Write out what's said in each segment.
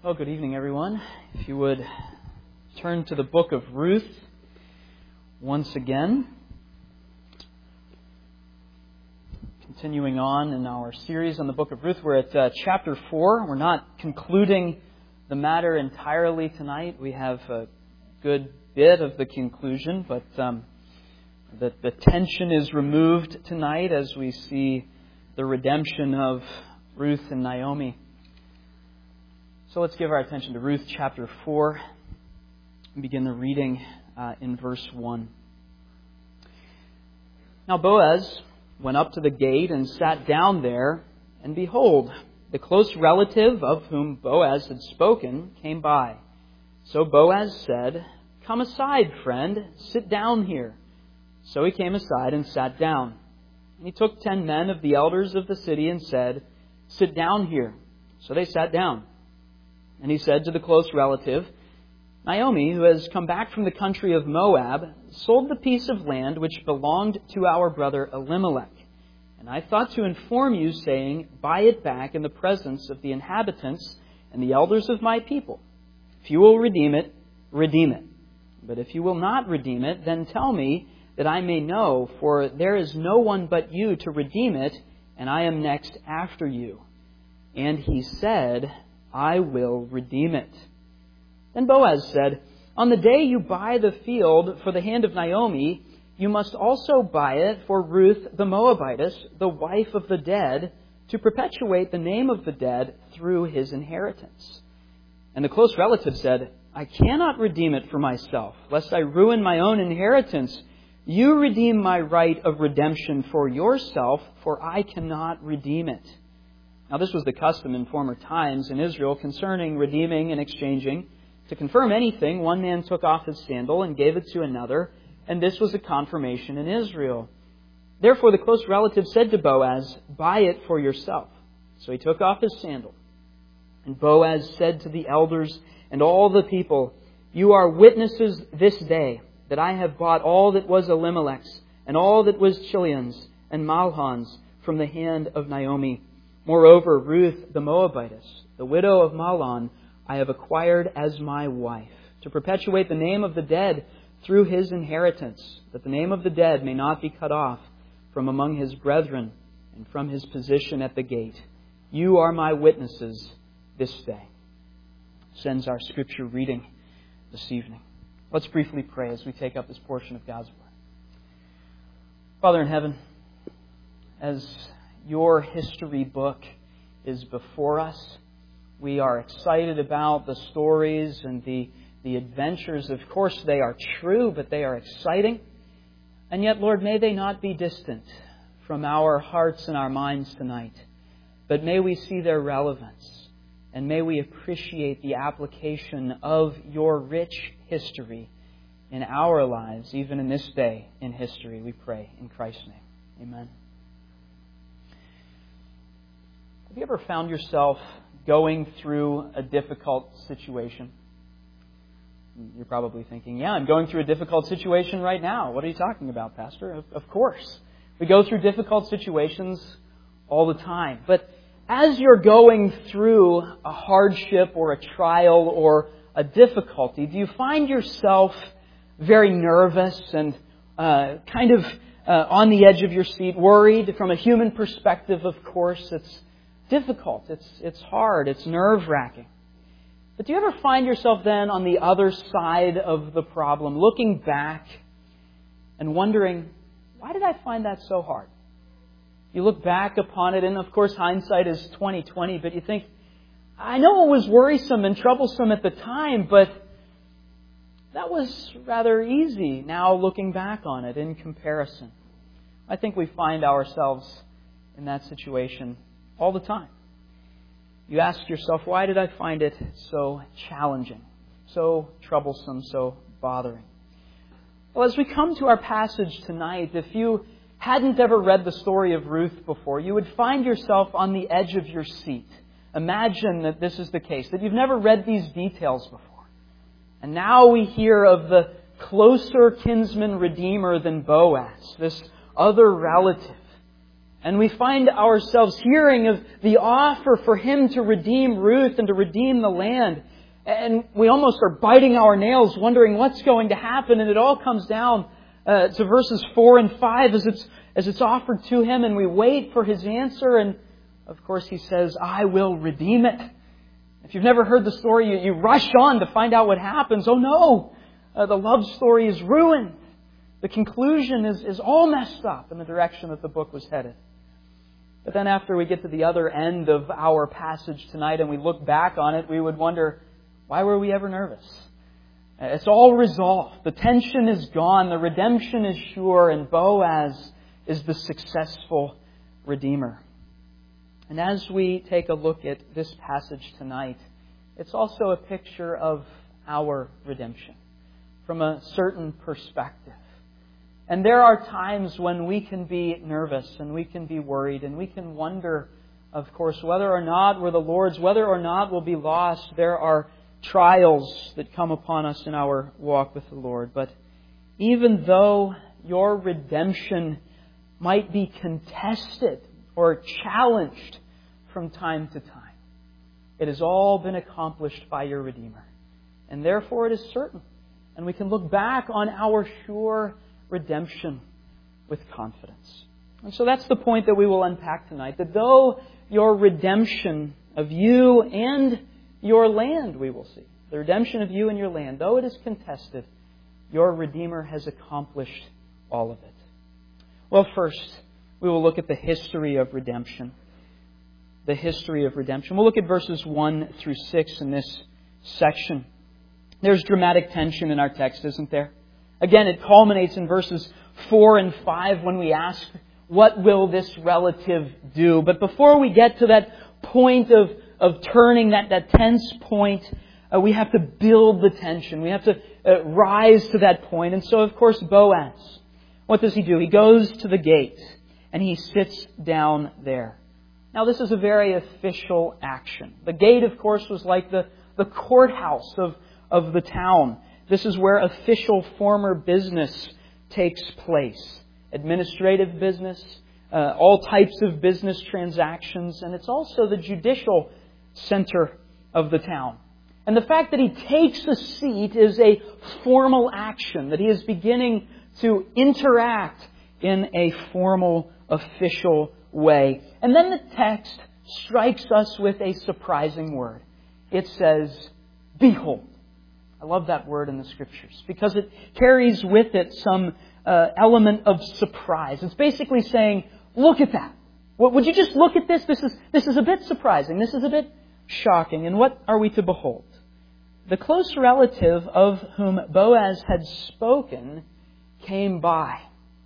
Well, good evening, everyone. If you would turn to the book of Ruth once again. Continuing on in our series on the book of Ruth, we're at chapter 4. We're not concluding the matter entirely tonight. We have a good bit of the conclusion, but the tension is removed tonight as we see the redemption of Ruth and Naomi. So let's give our attention to Ruth chapter 4 and begin the reading in verse 1. Now Boaz went up to the gate and sat down there, and behold, the close relative of whom Boaz had spoken came by. So Boaz said, "Come aside, friend, sit down here." So he came aside and sat down. And he took 10 men of the elders of the city and said, "Sit down here." So they sat down. And he said to the close relative, "Naomi, who has come back from the country of Moab, sold the piece of land which belonged to our brother Elimelech. And I thought to inform you, saying, buy it back in the presence of the inhabitants and the elders of my people. If you will redeem it, redeem it. But if you will not redeem it, then tell me, that I may know, for there is no one but you to redeem it, and I am next after you." And he said, "I will redeem it." Then Boaz said, "On the day you buy the field for the hand of Naomi, you must also buy it for Ruth the Moabitess, the wife of the dead, to perpetuate the name of the dead through his inheritance." And the close relative said, "I cannot redeem it for myself, lest I ruin my own inheritance. You redeem my right of redemption for yourself, for I cannot redeem it." Now this was the custom in former times in Israel concerning redeeming and exchanging. To confirm anything, one man took off his sandal and gave it to another, and this was a confirmation in Israel. Therefore the close relative said to Boaz, "Buy it for yourself." So he took off his sandal. And Boaz said to the elders and all the people, "You are witnesses this day that I have bought all that was Elimelech's and all that was Chilion's and Mahlon's from the hand of Naomi. Moreover, Ruth the Moabitess, the widow of Mahlon, I have acquired as my wife, to perpetuate the name of the dead through his inheritance, that the name of the dead may not be cut off from among his brethren and from his position at the gate. You are my witnesses this day." Sends our scripture reading this evening. Let's briefly pray as we take up this portion of God's Word. Father in heaven, as your history book is before us, we are excited about the stories and the adventures. Of course, they are true, but they are exciting. And yet, Lord, may they not be distant from our hearts and our minds tonight, but may we see their relevance, and may we appreciate the application of your rich history in our lives, even in this day in history, we pray in Christ's name. Amen. Have you ever found yourself going through a difficult situation? You're probably thinking, yeah, I'm going through a difficult situation right now. What are you talking about, Pastor? Of course. We go through difficult situations all the time. But as you're going through a hardship or a trial or a difficulty, do you find yourself very nervous and kind of on the edge of your seat, worried? From a human perspective, of course, it's difficult, it's hard, it's nerve-wracking. But do you ever find yourself then on the other side of the problem, looking back and wondering, why did I find that so hard? You look back upon it, and of course hindsight is 20/20, but you think, I know it was worrisome and troublesome at the time, but that was rather easy now looking back on it in comparison. I think we find ourselves in that situation all the time. You ask yourself, why did I find it so challenging, so troublesome, so bothering? Well, as we come to our passage tonight, if you hadn't ever read the story of Ruth before, you would find yourself on the edge of your seat. Imagine that this is the case, that you've never read these details before. And now we hear of the closer kinsman redeemer than Boaz, this other relative. And we find ourselves hearing of the offer for Him to redeem Ruth and to redeem the land. And we almost are biting our nails, wondering what's going to happen. And it all comes down to verses 4 and 5 as it's offered to Him. And we wait for His answer. And of course He says, I will redeem it. If you've never heard the story, you rush on to find out what happens. Oh no! The love story is ruined. The conclusion is all messed up in the direction that the book was headed. But then after we get to the other end of our passage tonight and we look back on it, we would wonder, why were we ever nervous? It's all resolved. The tension is gone. The redemption is sure. And Boaz is the successful Redeemer. And as we take a look at this passage tonight, it's also a picture of our redemption from a certain perspective. And there are times when we can be nervous and we can be worried and we can wonder, of course, whether or not we're the Lord's, whether or not we'll be lost. There are trials that come upon us in our walk with the Lord. But even though your redemption might be contested or challenged from time to time, it has all been accomplished by your Redeemer. And therefore it is certain. And we can look back on our sure redemption with confidence. And so that's the point that we will unpack tonight. That though your redemption of you and your land, we will see, the redemption of you and your land, though it is contested, your Redeemer has accomplished all of it. Well, first, we will look at the history of redemption. The history of redemption. We'll look at verses 1 through 6 in this section. There's dramatic tension in our text, isn't there? Again, it culminates in verses 4 and 5 when we ask, what will this relative do? But before we get to that point of turning, that tense point, we have to build the tension. We have to rise to that point. And so, of course, Boaz, what does he do? He goes to the gate and he sits down there. Now, this is a very official action. The gate, of course, was like the courthouse of the town. This is where official former business takes place. Administrative business, all types of business transactions, and it's also the judicial center of the town. And the fact that he takes a seat is a formal action, that he is beginning to interact in a formal, official way. And then the text strikes us with a surprising word. It says, behold. I love that word in the Scriptures because it carries with it some element of surprise. It's basically saying, look at that. Would you just look at this? This is a bit surprising. This is a bit shocking. And what are we to behold? The close relative of whom Boaz had spoken came by.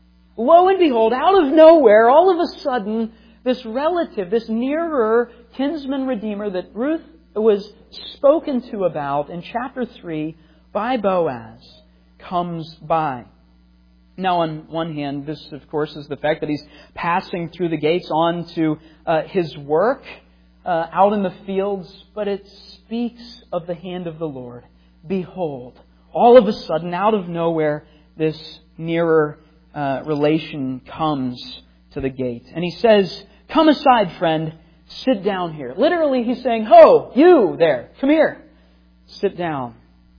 Lo and behold, out of nowhere, all of a sudden, this relative, this nearer kinsman redeemer that Ruth was spoken to about in chapter 3 by Boaz comes by. Now, on one hand, this, of course, is the fact that he's passing through the gates on to his work out in the fields, but it speaks of the hand of the Lord. Behold, all of a sudden, out of nowhere, this nearer relation comes to the gate. And he says, come aside, friend. Sit down here. Literally, he's saying, ho, you there, come here. Sit down.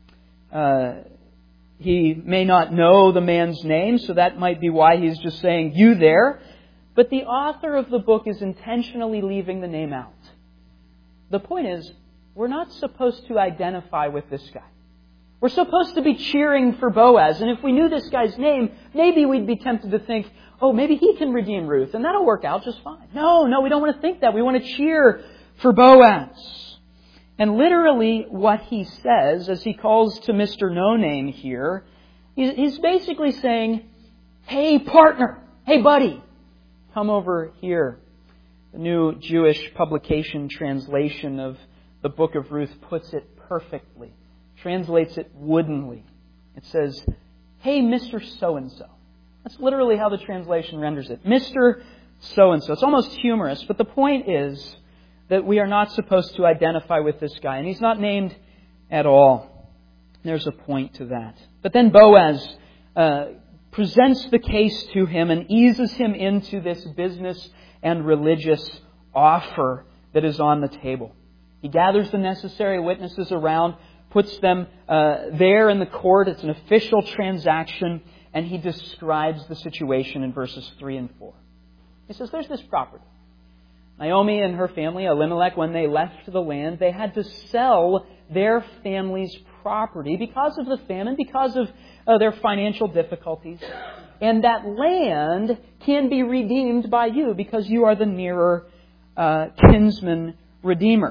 He may not know the man's name, so that might be why he's just saying, you there. But the author of the book is intentionally leaving the name out. The point is, we're not supposed to identify with this guy. We're supposed to be cheering for Boaz. And if we knew this guy's name, maybe we'd be tempted to think, oh, maybe he can redeem Ruth, and that'll work out just fine. No, we don't want to think that. We want to cheer for Boaz. And literally what he says, as he calls to Mr. No-Name here, he's basically saying, hey, partner, hey, buddy, come over here. The New Jewish Publication translation of the book of Ruth puts it perfectly, translates it woodenly. It says, hey, Mr. So-and-so. That's literally how the translation renders it. Mr. So-and-so. It's almost humorous, but the point is that we are not supposed to identify with this guy. And he's not named at all. There's a point to that. But then Boaz presents the case to him and eases him into this business and religious offer that is on the table. He gathers the necessary witnesses around, puts them there in the court. It's an official transaction, and he describes the situation in verses 3 and 4. He says, there's this property. Naomi and her family, Elimelech, when they left the land, they had to sell their family's property because of the famine, because of their financial difficulties. And that land can be redeemed by you because you are the nearer kinsman redeemer.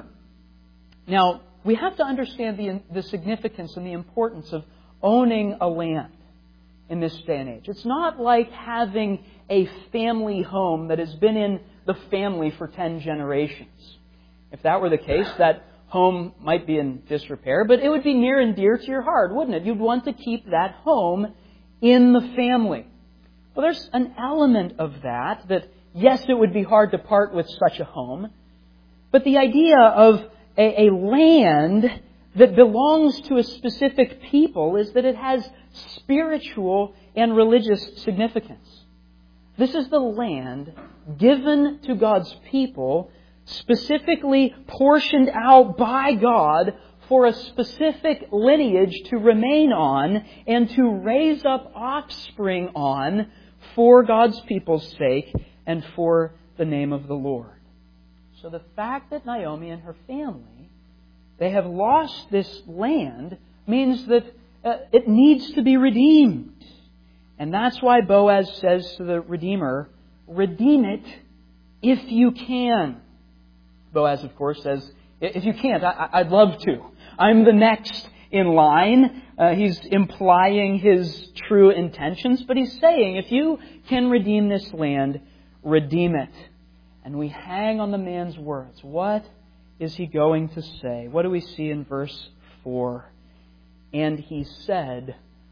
Now, we have to understand the significance and the importance of owning a land in this day and age. It's not like having a family home that has been in the family for 10 generations. If that were the case, that home might be in disrepair, but it would be near and dear to your heart, wouldn't it? You'd want to keep that home in the family. Well, there's an element of that, yes, it would be hard to part with such a home, but the idea of a land that belongs to a specific people is that it has spiritual and religious significance. This is the land given to God's people, specifically portioned out by God for a specific lineage to remain on and to raise up offspring on for God's people's sake and for the name of the Lord. So the fact that Naomi and her family, they have lost this land, means that it needs to be redeemed. And that's why Boaz says to the Redeemer, redeem it if you can. Boaz, of course, says, if you can't, I'd love to. I'm the next in line. He's implying his true intentions, but he's saying, if you can redeem this land, redeem it. And we hang on the man's words. What is he going to say? What do we see in verse 4? And he said,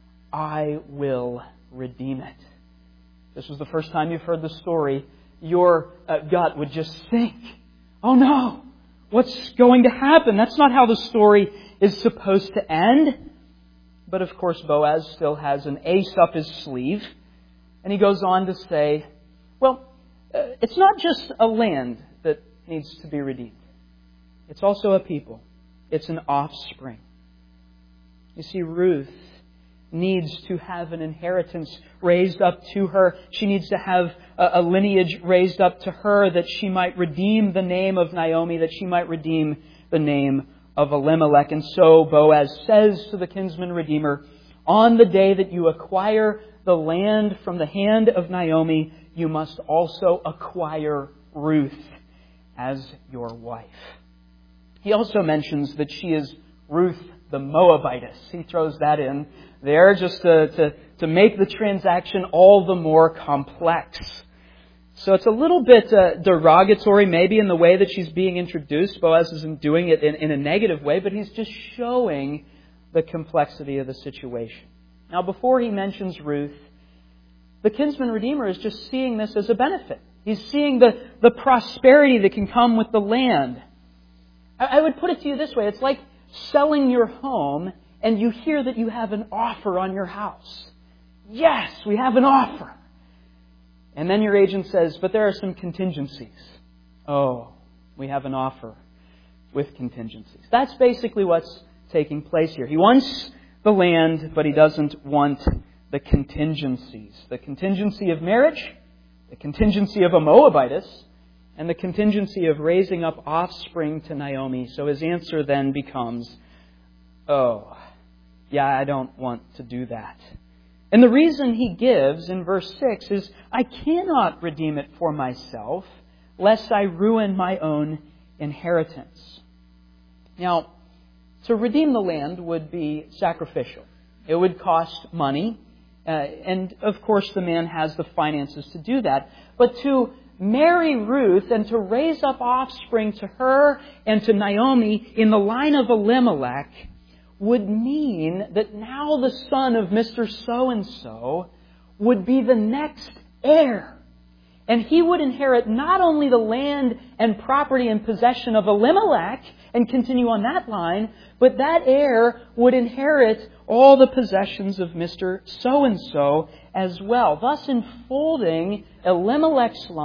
I will redeem it. This was the first time you've heard the story. Your gut would just think, oh no, what's going to happen? That's not how the story is supposed to end. But of course, Boaz still has an ace up his sleeve. And he goes on to say, well, it's not just a land that needs to be redeemed. It's also a people. It's an offspring. You see, Ruth needs to have an inheritance raised up to her. She needs to have a lineage raised up to her that she might redeem the name of Naomi, that she might redeem the name of Elimelech. And so Boaz says to the kinsman redeemer, on the day that you acquire the land from the hand of Naomi, you must also acquire Ruth as your wife. He also mentions that she is Ruth the Moabitess. He throws that in there just to make the transaction all the more complex. So it's a little bit derogatory maybe in the way that she's being introduced. Boaz isn't doing it in a negative way, but he's just showing the complexity of the situation. Now, before he mentions Ruth, the kinsman redeemer is just seeing this as a benefit. He's seeing the prosperity that can come with the land. I would put it to you this way. It's like selling your home and you hear that you have an offer on your house. Yes, we have an offer. And then your agent says, but there are some contingencies. Oh, we have an offer with contingencies. That's basically what's taking place here. He wants the land, but he doesn't want the contingencies. The contingency of marriage, the contingency of a Moabitess, and the contingency of raising up offspring to Naomi. So his answer then becomes, oh, yeah, I don't want to do that. And the reason he gives in verse 6 is, I cannot redeem it for myself, lest I ruin my own inheritance. Now, to redeem the land would be sacrificial. It would cost money. And of course, the man has the finances to do that. But to marry Ruth and to raise up offspring to her and to Naomi in the line of Elimelech would mean that now the son of Mr. So-and-so would be the next heir. And he would inherit not only the land and property and possession of Elimelech and continue on that line, but that heir would inherit all the possessions of Mr. So-and-so as well, thus enfolding Elimelech's line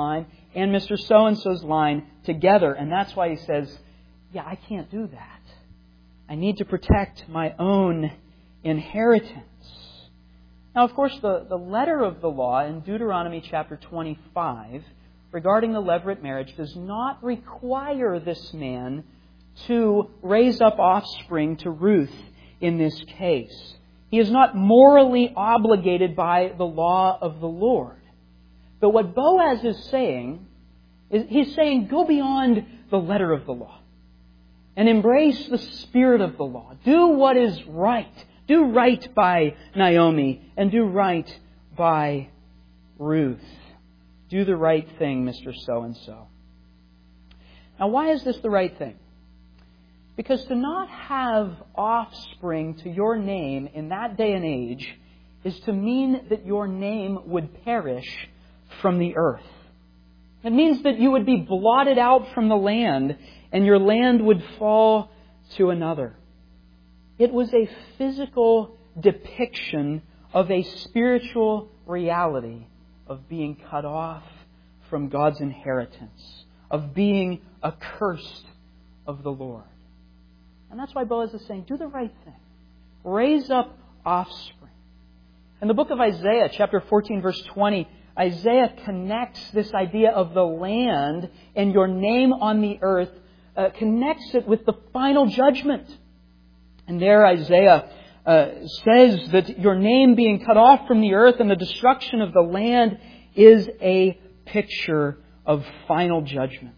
and Mr. So-and-so's line together. And that's why he says, yeah, I can't do that. I need to protect my own inheritance. Now, of course, the letter of the law in Deuteronomy chapter 25 regarding the levirate marriage does not require this man to raise up offspring to Ruth in this case. He is not morally obligated by the law of the Lord. But what Boaz is saying, he's saying, go beyond the letter of the law and embrace the spirit of the law. Do what is right. Do right by Naomi and do right by Ruth. Do the right thing, Mr. So-and-so. Now, why is this the right thing? Because to not have offspring to your name in that day and age is to mean that your name would perish from the earth. It means that you would be blotted out from the land and your land would fall to another. It was a physical depiction of a spiritual reality of being cut off from God's inheritance, of being accursed of the Lord. And that's why Boaz is saying, do the right thing. Raise up offspring. In the book of Isaiah, chapter 14, verse 20, Isaiah connects this idea of the land and your name on the earth, connects it with the final judgment. And there Isaiah says that your name being cut off from the earth and the destruction of the land is a picture of final judgment.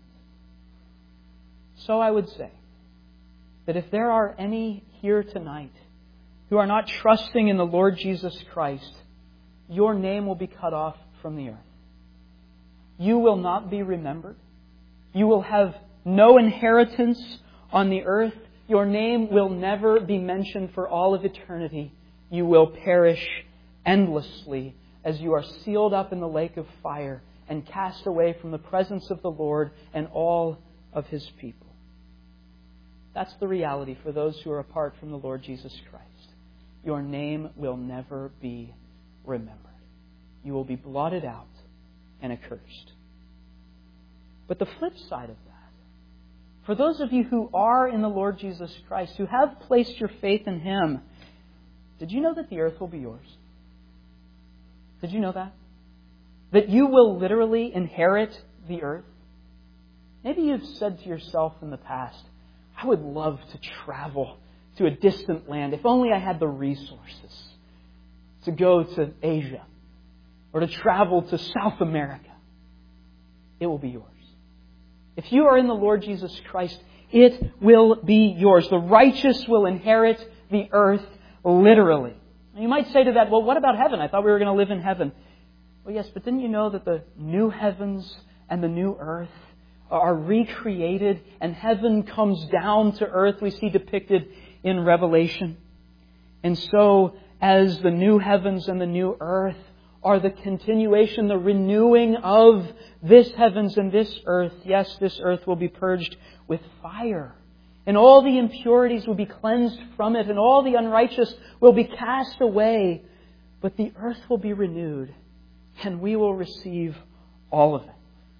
So I would say that if there are any here tonight who are not trusting in the Lord Jesus Christ, your name will be cut off from the earth. You will not be remembered. You will have no inheritance on the earth. Your name will never be mentioned for all of eternity. You will perish endlessly as you are sealed up in the lake of fire and cast away from the presence of the Lord and all of His people. That's the reality for those who are apart from the Lord Jesus Christ. Your name will never be remembered. You will be blotted out and accursed. But the flip side of that, for those of you who are in the Lord Jesus Christ, who have placed your faith in Him, did you know that the earth will be yours? Did you know that? That you will literally inherit the earth? Maybe you've said to yourself in the past, I would love to travel to a distant land if only I had the resources to go to Asia or to travel to South America. It will be yours. If you are in the Lord Jesus Christ, it will be yours. The righteous will inherit the earth literally. And you might say to that, well, what about heaven? I thought we were going to live in heaven. Well, yes, but didn't you know that the new heavens and the new earth are recreated and heaven comes down to earth, we see depicted in Revelation? And so, as the new heavens and the new earth are the continuation, the renewing of this heavens and this earth, yes, this earth will be purged with fire. And all the impurities will be cleansed from it, and all the unrighteous will be cast away. But the earth will be renewed, and we will receive all of it.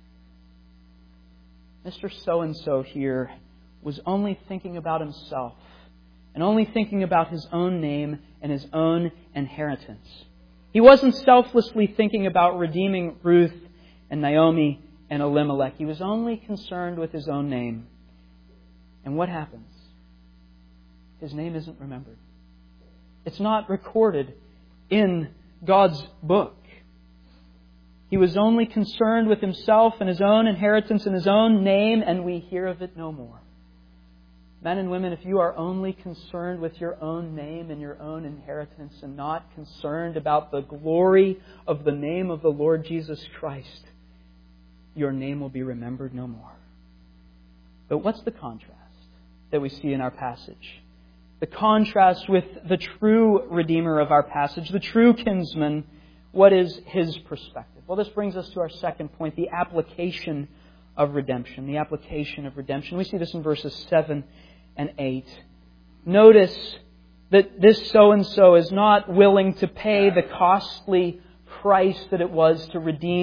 Mr. So-and-so here was only thinking about himself, and only thinking about his own name and his own inheritance. He wasn't selflessly thinking about redeeming Ruth and Naomi and Elimelech. He was only concerned with his own name. And what happens? His name isn't remembered. It's not recorded in God's book. He was only concerned with himself and his own inheritance and his own name, and we hear of it no more. Men and women, if you are only concerned with your own name and your own inheritance and not concerned about the glory of the name of the Lord Jesus Christ, your name will be remembered no more. But what's the contrast that we see in our passage? The contrast with the true Redeemer of our passage, the true kinsman, what is his perspective? Well, this brings us to our second point, the application of redemption. The application of redemption. We see this in verses 7 and 8. Notice that this so-and-so is not willing to pay the costly price that it was to redeem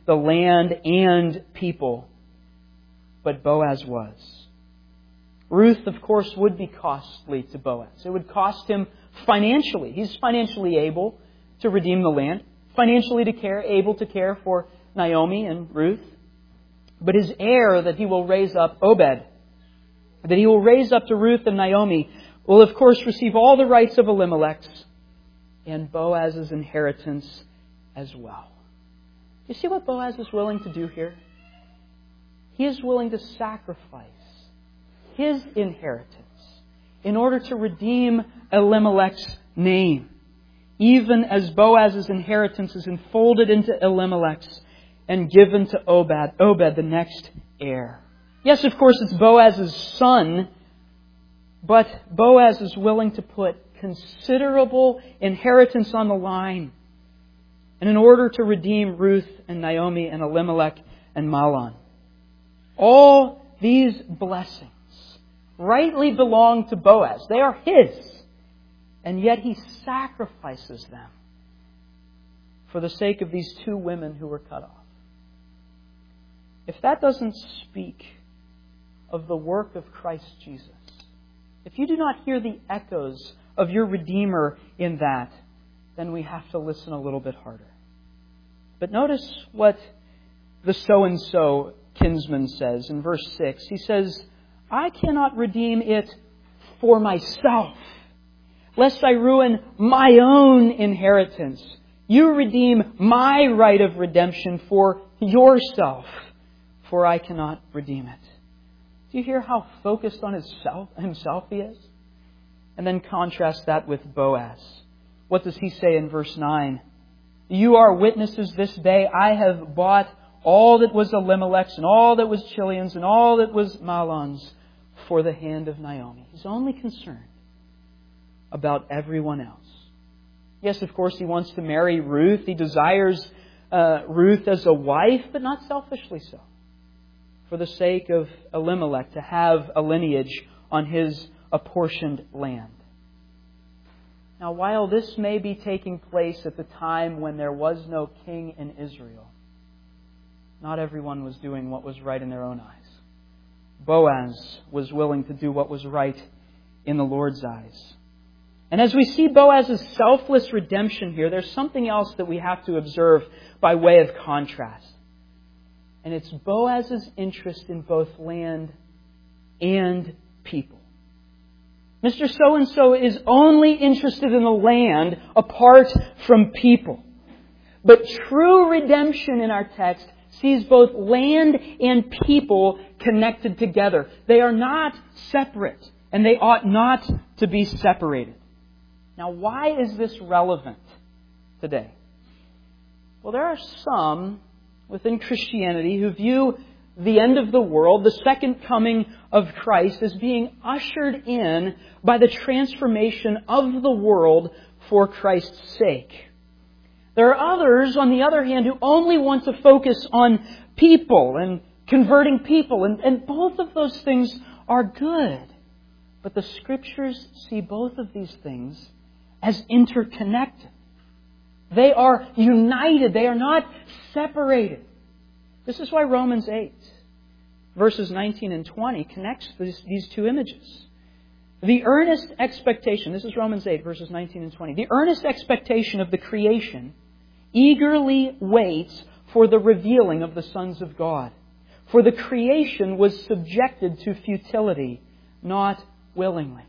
the land and people, but Boaz was. Ruth, of course, would be costly to Boaz. It would cost him financially. He's financially able to redeem the land, financially able to care for Naomi and Ruth. But his heir that he will raise up, Obed, that he will raise up to Ruth and Naomi, will of course receive all the rights of Elimelech's and Boaz's inheritance as well. You see what Boaz is willing to do here? He is willing to sacrifice his inheritance in order to redeem Elimelech's name, even as Boaz's inheritance is enfolded into Elimelech's and given to Obed, the next heir. Yes, of course, it's Boaz's son, but Boaz is willing to put considerable inheritance on the line, and in order to redeem Ruth and Naomi and Elimelech and Mahlon. All these blessings rightly belong to Boaz. They are his. And yet he sacrifices them for the sake of these two women who were cut off. If that doesn't speak of the work of Christ Jesus, if you do not hear the echoes of your Redeemer in that, then we have to listen a little bit harder. But notice what the so-and-so kinsman says in verse 6. He says, I cannot redeem it for myself, lest I ruin my own inheritance. You redeem my right of redemption for yourself, for I cannot redeem it. Do you hear how focused on himself he is? And then contrast that with Boaz. What does he say in verse 9? You are witnesses this day. I have bought all that was Elimelech's and all that was Chilion's and all that was Mahlon's for the hand of Naomi. He's only concerned about everyone else. Yes, of course, he wants to marry Ruth. He desires Ruth as a wife, but not selfishly so. For the sake of Elimelech, to have a lineage on his apportioned land. Now, while this may be taking place at the time when there was no king in Israel, not everyone was doing what was right in their own eyes. Boaz was willing to do what was right in the Lord's eyes. And as we see Boaz's selfless redemption here, there's something else that we have to observe by way of contrast. And it's Boaz's interest in both land and people. Mr. So-and-so is only interested in the land apart from people. But true redemption in our text sees both land and people connected together. They are not separate, and they ought not to be separated. Now, why is this relevant today? Well, there are some within Christianity who view the end of the world, the second coming of Christ, as being ushered in by the transformation of the world for Christ's sake. There are others, on the other hand, who only want to focus on people and converting people. And both of those things are good. But the Scriptures see both of these things as interconnected. They are united. They are not separated. This is why Romans 8, verses 19 and 20, connects these two images. The earnest expectation, this is Romans 8, verses 19 and 20. The earnest expectation of the creation eagerly waits for the revealing of the sons of God. For the creation was subjected to futility, not willingly.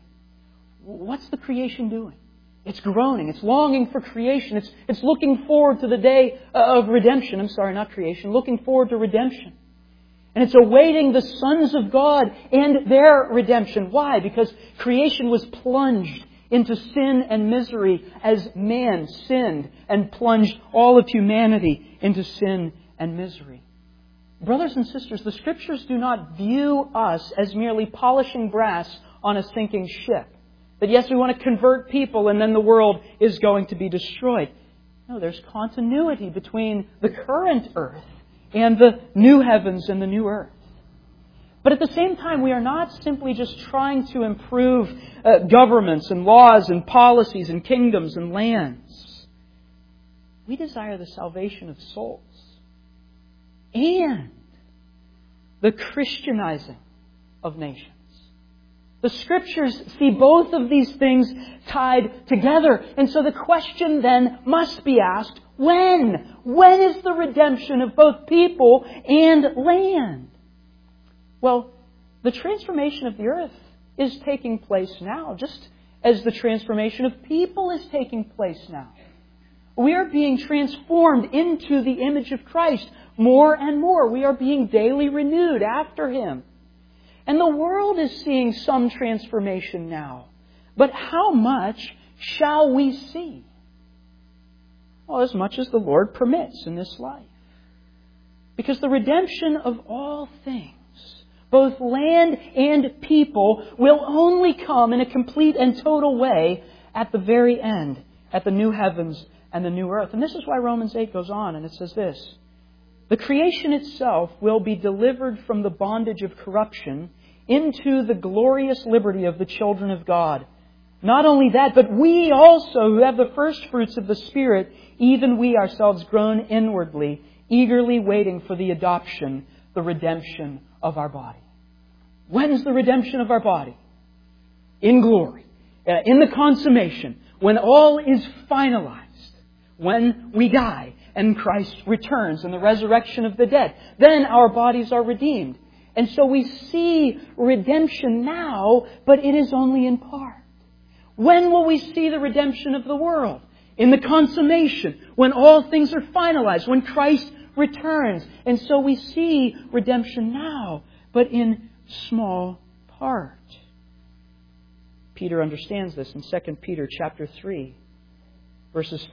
What's the creation doing? It's groaning. It's longing for creation. It's looking forward to the day of redemption. I'm sorry, not creation. Looking forward to redemption. And it's awaiting the sons of God and their redemption. Why? Because creation was plunged into sin and misery as man sinned and plunged all of humanity into sin and misery. Brothers and sisters, the Scriptures do not view us as merely polishing brass on a sinking ship. That yes, we want to convert people and then the world is going to be destroyed. No, there's continuity between the current earth and the new heavens and the new earth. But at the same time, we are not simply just trying to improve governments and laws and policies and kingdoms and lands. We desire the salvation of souls. and the Christianizing of nations. The Scriptures see both of these things tied together. And so the question then must be asked, when? When is the redemption of both people and land? Well, the transformation of the earth is taking place now, just as the transformation of people is taking place now. We are being transformed into the image of Christ more and more. We are being daily renewed after Him. And the world is seeing some transformation now. But how much shall we see? Well, as much as the Lord permits in this life. Because the redemption of all things, both land and people, will only come in a complete and total way at the very end, at the new heavens and the new earth. And this is why Romans 8 goes on, and it says this: the creation itself will be delivered from the bondage of corruption into the glorious liberty of the children of God. Not only that, but we also, who have the first fruits of the Spirit, even we ourselves groan inwardly, eagerly waiting for the adoption, the redemption of our body. When's the redemption of our body? In glory. In the consummation. When all is finalized. When we die and Christ returns in the resurrection of the dead. Then our bodies are redeemed. And so we see redemption now, but it is only in part. When will we see the redemption of the world? In the consummation, when all things are finalized, when Christ returns. And so we see redemption now, but in small part. Peter understands this in 2 Peter chapter 3, verses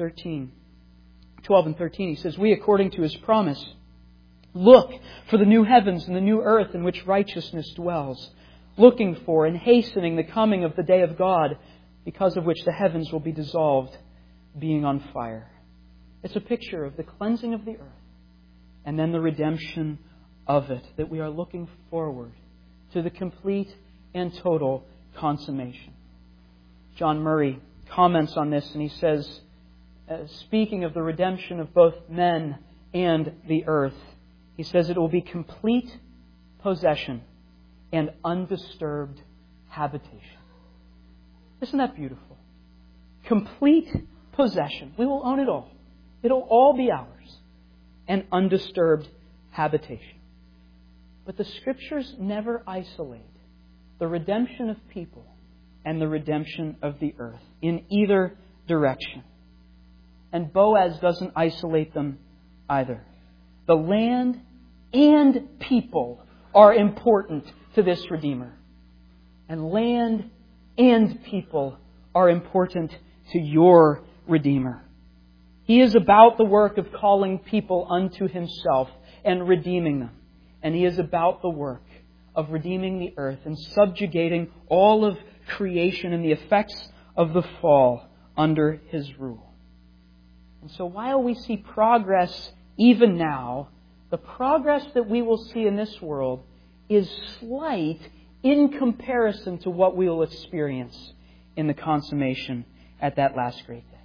12 and 13. He says, we, according to His promise, look for the new heavens and the new earth in which righteousness dwells, looking for and hastening the coming of the day of God, because of which the heavens will be dissolved, being on fire. It's a picture of the cleansing of the earth and then the redemption of it, that we are looking forward to the complete and total consummation. John Murray comments on this, and he says, speaking of the redemption of both men and the earth, he says it will be complete possession and undisturbed habitation. Isn't that beautiful? Complete possession. We will own it all. It'll all be ours. And undisturbed habitation. But the Scriptures never isolate the redemption of people and the redemption of the earth in either direction. And Boaz doesn't isolate them either. The land and people are important to this Redeemer. And land and people are important to your Redeemer. He is about the work of calling people unto Himself and redeeming them. And He is about the work of redeeming the earth and subjugating all of creation and the effects of the fall under His rule. And so while we see progress even now, the progress that we will see in this world is slight in comparison to what we will experience in the consummation at that last great day.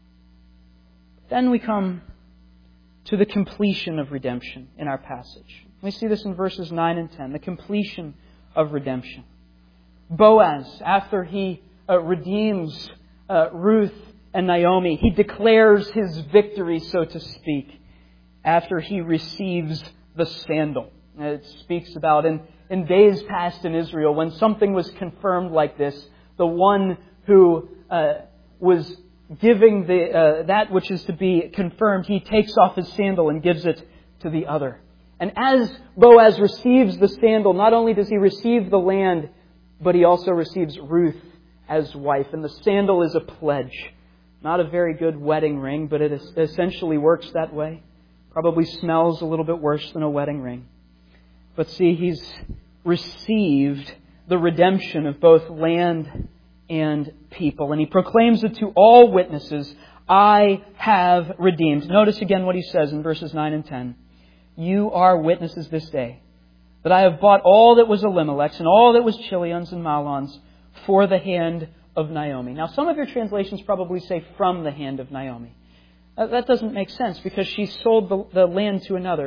Then we come to the completion of redemption in our passage. We see this in verses 9 and 10, the completion of redemption. Boaz, after he redeems Ruth and Naomi, he declares his victory, so to speak, after he receives the sandal. It speaks about in days past in Israel, when something was confirmed like this, the one who was giving that which is to be confirmed, he takes off his sandal and gives it to the other. And as Boaz receives the sandal, not only does he receive the land, but he also receives Ruth as wife. And the sandal is a pledge. Not a very good wedding ring, but it essentially works that way. Probably smells a little bit worse than a wedding ring. But see, he's received the redemption of both land and people. And he proclaims it to all witnesses, I have redeemed. Notice again what he says in verses 9 and 10. You are witnesses this day that I have bought all that was Elimelech's and all that was Chilion's and Mahlon's for the hand of Naomi. Now, some of your translations probably say from the hand of Naomi. That doesn't make sense because she sold the land to another.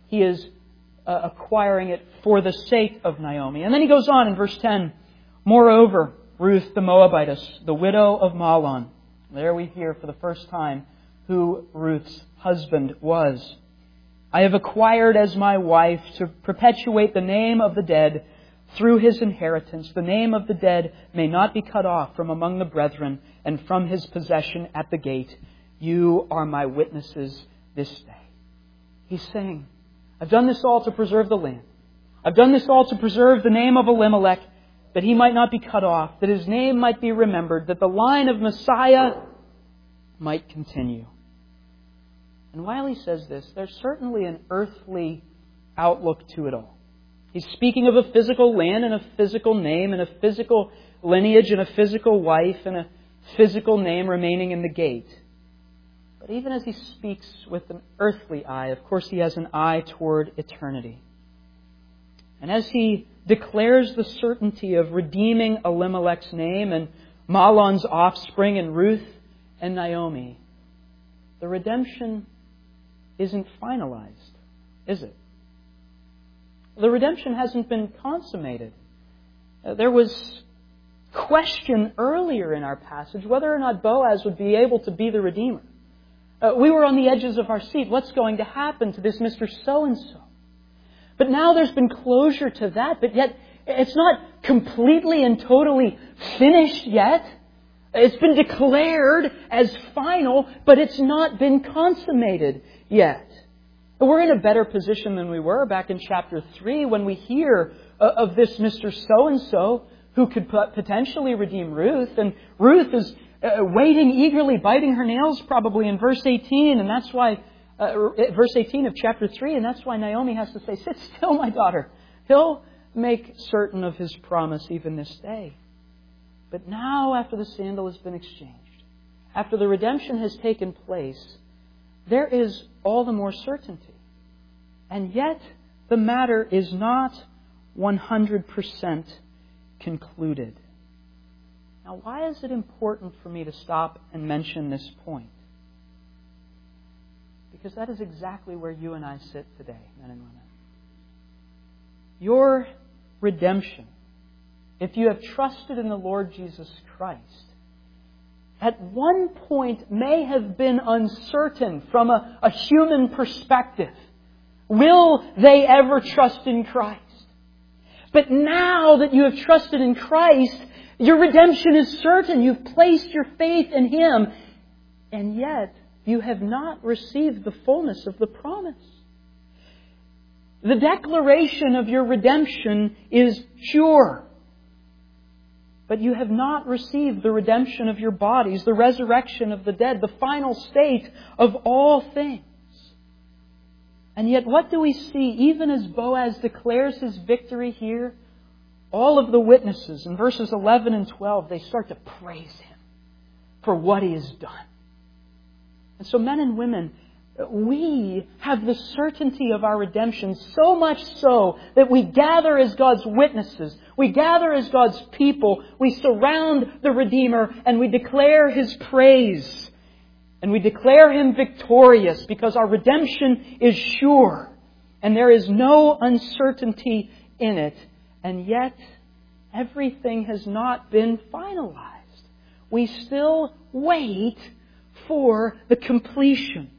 he is acquiring it for the sake of Naomi. And then he goes on in verse 10. Moreover, Ruth the Moabitess, the widow of Mahlon. There we hear for the first time who Ruth's husband was. I have acquired as my wife to perpetuate the name of the dead through his inheritance. The name of the dead may not be cut off from among the brethren and from his possession at the gate. You are my witnesses this day. He's saying, I've done this all to preserve the land. I've done this all to preserve the name of Elimelech, that he might not be cut off, that his name might be remembered, that the line of Messiah might continue. And while he says this, there's certainly an earthly outlook to it all. He's speaking of a physical land and a physical name and a physical lineage and a physical wife and a physical name remaining in the gate. But even as he speaks with an earthly eye, of course he has an eye toward eternity. And as he declares the certainty of redeeming Elimelech's name and Mahlon's offspring and Ruth and Naomi, the redemption isn't finalized, is it? The redemption hasn't been consummated. There was question earlier in our passage whether or not Boaz would be able to be the Redeemer. We were on the edges of our seat. What's going to happen to this Mr. So-and-so? But now there's been closure to that, but yet it's not completely and totally finished yet. It's been declared as final, but it's not been consummated yet. We're in a better position than we were back in chapter 3 when we hear of this Mr. So-and-so who could potentially redeem Ruth. And Ruth is waiting eagerly, biting her nails probably in verse 18. And that's why, verse 18 of chapter 3, and that's why Naomi has to say, sit still, my daughter. He'll make certain of his promise even this day. But now, after the sandal has been exchanged, after the redemption has taken place, there is all the more certainty. And yet, the matter is not 100% concluded. Now, why is it important for me to stop and mention this point? Because that is exactly where you and I sit today, men and women. Your redemption, if you have trusted in the Lord Jesus Christ, at one point may have been uncertain from a human perspective. Will they ever trust in Christ? But now that you have trusted in Christ, your redemption is certain. You've placed your faith in Him. And yet, you have not received the fullness of the promise. The declaration of your redemption is sure. But you have not received the redemption of your bodies, the resurrection of the dead, the final state of all things. And yet what do we see? Even as Boaz declares his victory here, all of the witnesses in verses 11 and 12, they start to praise him for what he has done. And so men and women, we have the certainty of our redemption, so much so that we gather as God's witnesses. We gather as God's people. We surround the Redeemer and we declare His praise. And we declare Him victorious because our redemption is sure. And there is no uncertainty in it. And yet, everything has not been finalized. We still wait for the completion.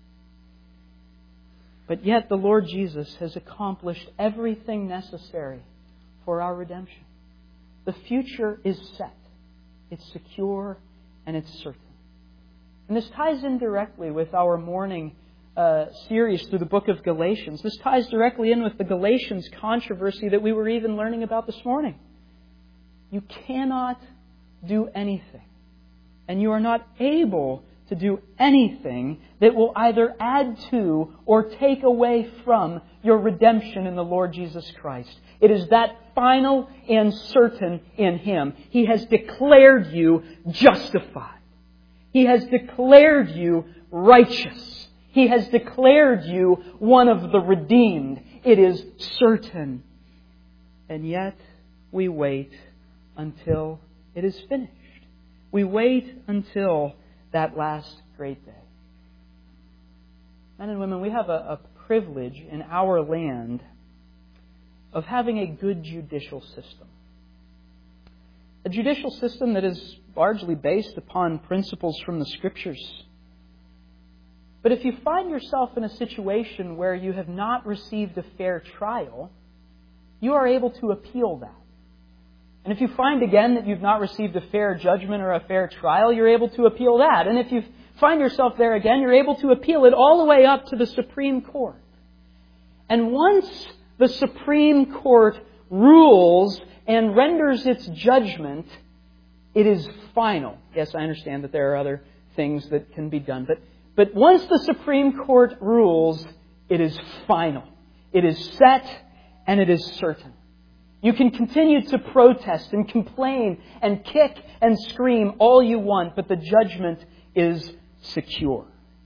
But yet the Lord Jesus has accomplished everything necessary for our redemption. The future is set. It's secure and it's certain. And this ties in directly with our morning series through the book of Galatians. This ties directly in with the Galatians controversy that we were even learning about this morning. You cannot do anything. And you are not able to do anything that will either add to or take away from your redemption in the Lord Jesus Christ. It is that final and certain in Him. He has declared you justified. He has declared you righteous. He has declared you one of the redeemed. It is certain. And yet we wait until it is finished. We wait until that last great day. Men and women, we have a privilege in our land of having a good judicial system. A judicial system that is largely based upon principles from the Scriptures. But if you find yourself in a situation where you have not received a fair trial, you are able to appeal that. And if you find again that you've not received a fair judgment or a fair trial, you're able to appeal that. And if you find yourself there again, you're able to appeal it all the way up to the Supreme Court. And once the Supreme Court rules and renders its judgment, it is final. Yes, I understand that there are other things that can be done. But once the Supreme Court rules, it is final. It is set and it is certain. You can continue to protest and complain and kick and scream all you want, but the judgment is secure.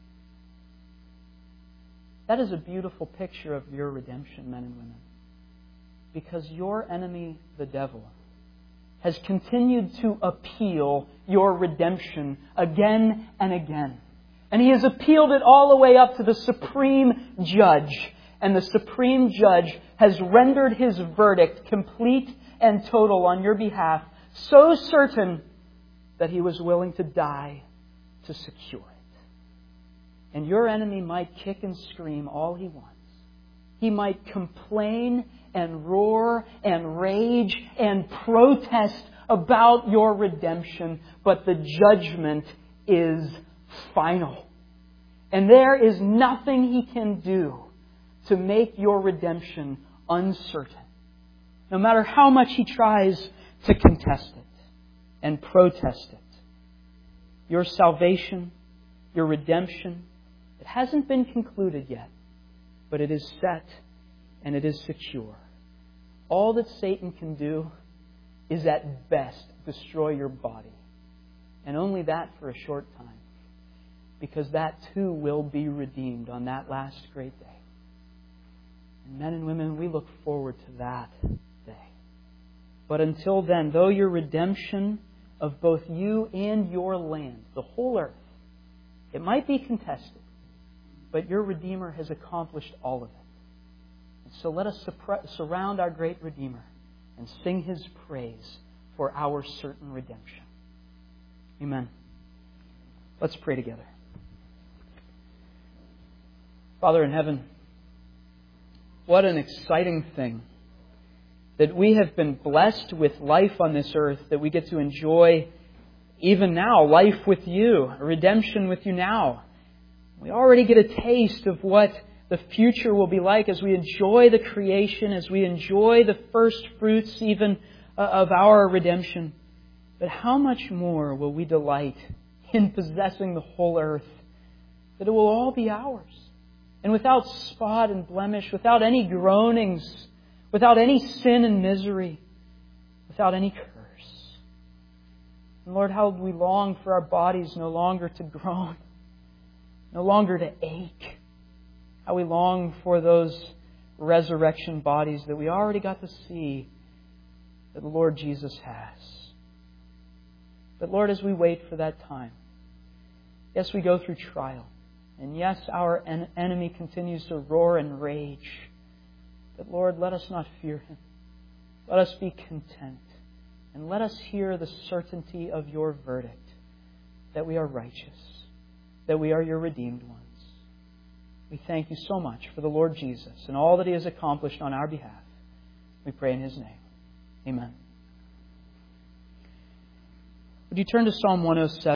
That is a beautiful picture of your redemption, men and women. Because your enemy, the devil, has continued to appeal your redemption again and again. And he has appealed it all the way up to the Supreme Judge. And the Supreme Judge has rendered his verdict complete and total on your behalf, so certain that he was willing to die to secure it. And your enemy might kick and scream all he wants. He might complain and roar and rage and protest about your redemption, but the judgment is final. And there is nothing he can do to make your redemption uncertain, no matter how much he tries to contest it and protest it. Your salvation, your redemption, it hasn't been concluded yet, but it is set and it is secure. All that Satan can do is at best destroy your body. And only that for a short time. Because that too will be redeemed on that last great day. And men and women, we look forward to that day. But until then, though your redemption of both you and your land, the whole earth, it might be contested, but your Redeemer has accomplished all of it. And so let us surround our great Redeemer and sing His praise for our certain redemption. Amen. Let's pray together. Father in heaven, what an exciting thing that we have been blessed with life on this earth, that we get to enjoy even now, life with you, redemption with you now. We already get a taste of what the future will be like as we enjoy the creation, as we enjoy the first fruits even of our redemption. But how much more will we delight in possessing the whole earth, that it will all be ours, and without spot and blemish, without any groanings, without any sin and misery, without any curse. And Lord, how we long for our bodies no longer to groan, no longer to ache. How we long for those resurrection bodies that we already got to see that the Lord Jesus has. But Lord, as we wait for that time, yes, we go through trial. And yes, our enemy continues to roar and rage. But Lord, let us not fear him. Let us be content. And let us hear the certainty of your verdict, that we are righteous, that we are your redeemed ones. We thank you so much for the Lord Jesus and all that He has accomplished on our behalf. We pray in His name. Amen. Would you turn to Psalm 107?